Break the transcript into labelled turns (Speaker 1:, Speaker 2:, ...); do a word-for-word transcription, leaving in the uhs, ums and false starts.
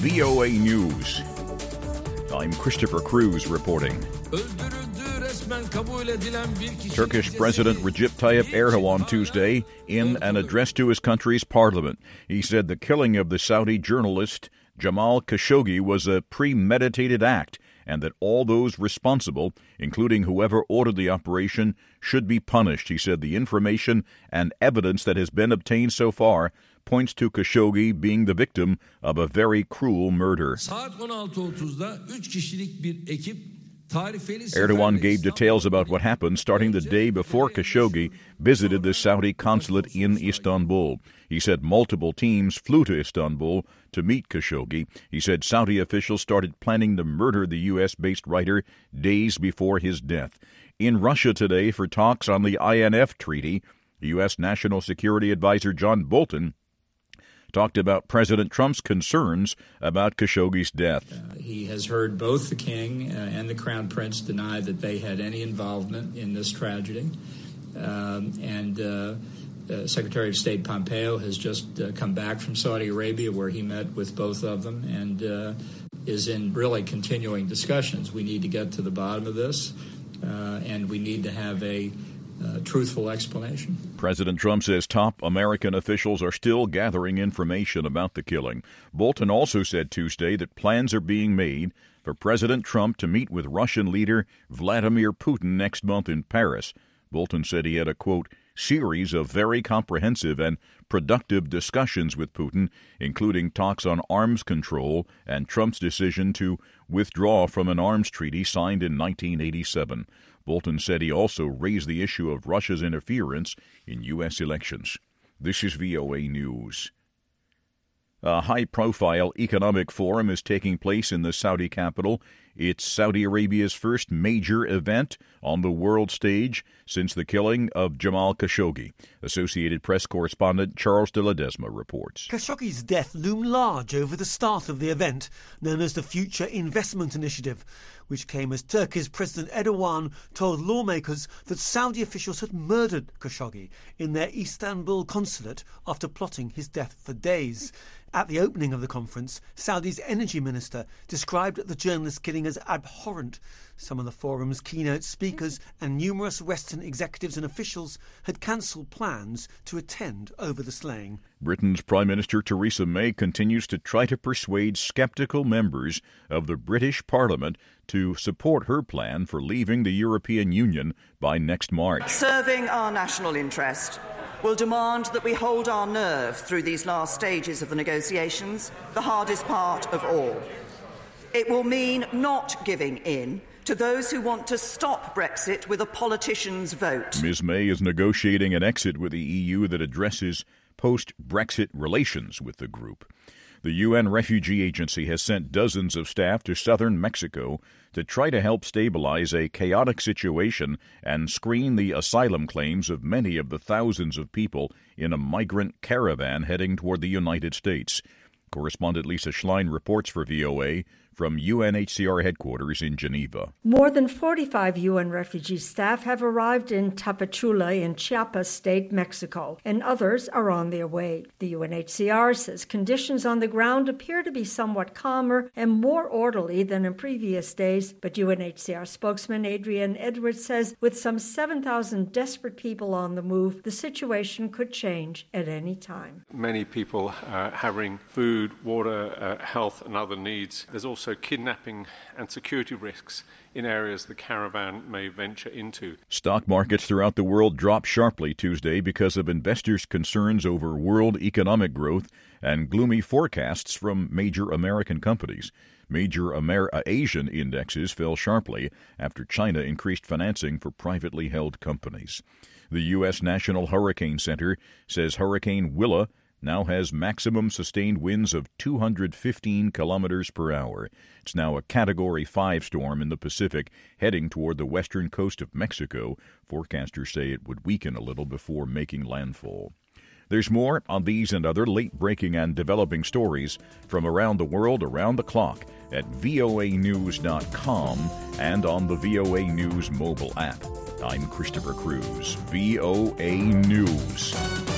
Speaker 1: V O A News. I'm Christopher Cruz reporting. Turkish President Recep Tayyip Erdogan Tuesday in an address to his country's parliament. He said the killing of the Saudi journalist Jamal Khashoggi was a premeditated act and that all those responsible, including whoever ordered the operation, should be punished. He said the information and evidence that has been obtained so far points to Khashoggi being the victim of a very cruel murder. Erdogan gave details about what happened starting the day before Khashoggi visited the Saudi consulate in Istanbul. He said multiple teams flew to Istanbul to meet Khashoggi. He said Saudi officials started planning to murder the U S-based writer days before his death. In Russia today for talks on the I N F treaty, U S National Security Advisor John Bolton talked about President Trump's concerns about Khashoggi's death.
Speaker 2: Uh, he has heard both the king uh, and the crown prince deny that they had any involvement in this tragedy. Um, and uh, uh, Secretary of State Pompeo has just uh, come back from Saudi Arabia, where he met with both of them and uh, is in really continuing discussions. We need to get to the bottom of this, uh, and we need to have a Uh, truthful explanation.
Speaker 1: President Trump says top American officials are still gathering information about the killing. Bolton also said Tuesday that plans are being made for President Trump to meet with Russian leader Vladimir Putin next month in Paris. Bolton said he had a, quote, series of very comprehensive and productive discussions with Putin, including talks on arms control and Trump's decision to withdraw from an arms treaty signed in nineteen eighty-seven. Bolton said he also raised the issue of Russia's interference in U S elections. This is V O A News. A high-profile economic forum is taking place in the Saudi capital. It's Saudi Arabia's first major event on the world stage since the killing of Jamal Khashoggi. Associated Press correspondent Charles de Ledesma reports.
Speaker 3: Khashoggi's death loomed large over the start of the event, known as the Future Investment Initiative, which came as Turkey's President Erdogan told lawmakers that Saudi officials had murdered Khashoggi in their Istanbul consulate after plotting his death for days. At the opening of the conference, Saudi's energy minister described the journalist killing as abhorrent. Some of the forum's keynote speakers and numerous Western executives and officials had cancelled plans to attend over the slaying.
Speaker 1: Britain's Prime Minister Theresa May continues to try to persuade sceptical members of the British Parliament to support her plan for leaving the European Union by next March.
Speaker 4: Serving our national interest will demand that we hold our nerve through these last stages of the negotiations, the hardest part of all. It will mean not giving in to those who want to stop Brexit with a politician's vote.
Speaker 1: Miz May is negotiating an exit with the E U that addresses post-Brexit relations with the group. The U N Refugee Agency has sent dozens of staff to southern Mexico to try to help stabilize a chaotic situation and screen the asylum claims of many of the thousands of people in a migrant caravan heading toward the United States. Correspondent Lisa Schlein reports for V O A from U N H C R headquarters in Geneva.
Speaker 5: More than forty-five U N refugee staff have arrived in Tapachula in Chiapas State, Mexico, and others are on their way. The U N H C R says conditions on the ground appear to be somewhat calmer and more orderly than in previous days, but U N H C R spokesman Adrian Edwards says with some seven thousand desperate people on the move, the situation could change at any time.
Speaker 6: Many people are having food, water, uh, health and other needs. There's also kidnapping and security risks in areas the caravan may venture into.
Speaker 1: Stock markets throughout the world dropped sharply Tuesday because of investors' concerns over world economic growth and gloomy forecasts from major American companies. Major Amer- Asian indexes fell sharply after China increased financing for privately held companies. The U S National Hurricane Center says Hurricane Willa now has maximum sustained winds of two hundred fifteen kilometers per hour. It's now a Category five storm in the Pacific, heading toward the western coast of Mexico. Forecasters say it would weaken a little before making landfall. There's more on these and other late-breaking and developing stories from around the world around the clock at V O A news dot com and on the V O A News mobile app. I'm Christopher Cruz, V O A News.